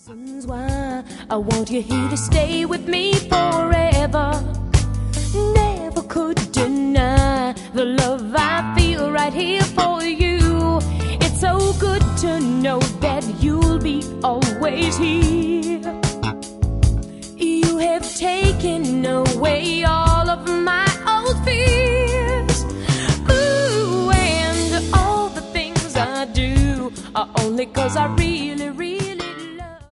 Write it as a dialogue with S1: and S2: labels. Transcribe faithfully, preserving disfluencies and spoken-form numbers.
S1: Reasons why I want you here to stay with me forever. Never could deny the love I feel right here for you. It's so good to know that you'll be always here. You have taken away all of my old fears. Ooh, and all the things I do are only 'cause I really, really